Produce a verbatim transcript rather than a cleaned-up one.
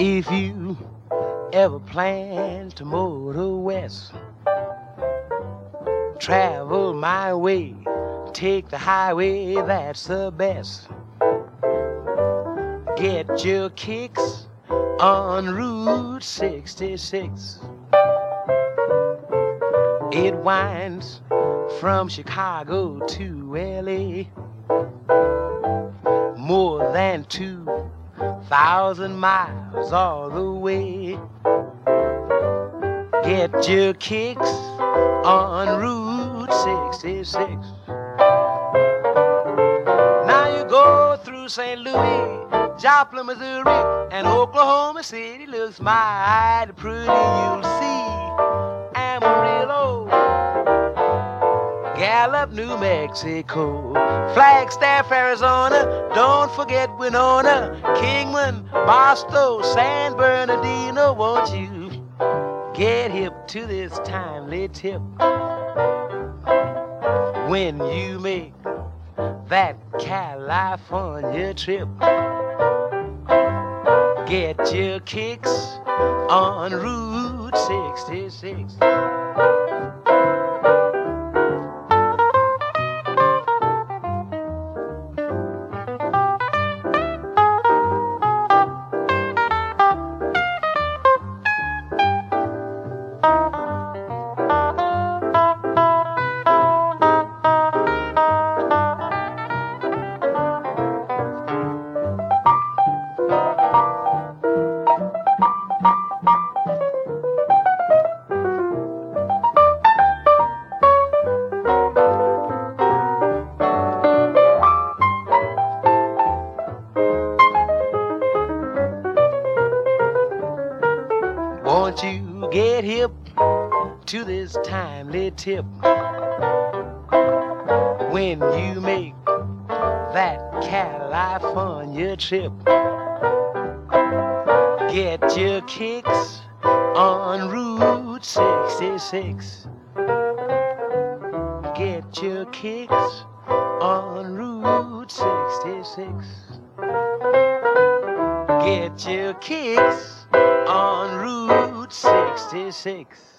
If you ever plan to motor west, travel my way, take the highway, that's the best. Get your kicks on Route sixty-six. It winds from Chicago to L A, more than two thousand miles all the way. Get your kicks on Route sixty-six. Now you go through Saint Louis, Joplin, Missouri, and Oklahoma City looks mighty pretty. You'll see Amarillo, Gallup, New Mexico, Flagstaff, Arizona, don't forget Winona, Kingman, Barstow, San Bernardino. Won't you get hip to this timely tip when you make that California trip? Get your kicks on Route sixty-six. Won't you get hip to this timely tip when you make that California trip? Get your kicks on Route sixty-six. Get your kicks on Route sixty-six. Get your kicks on Route sixty-six.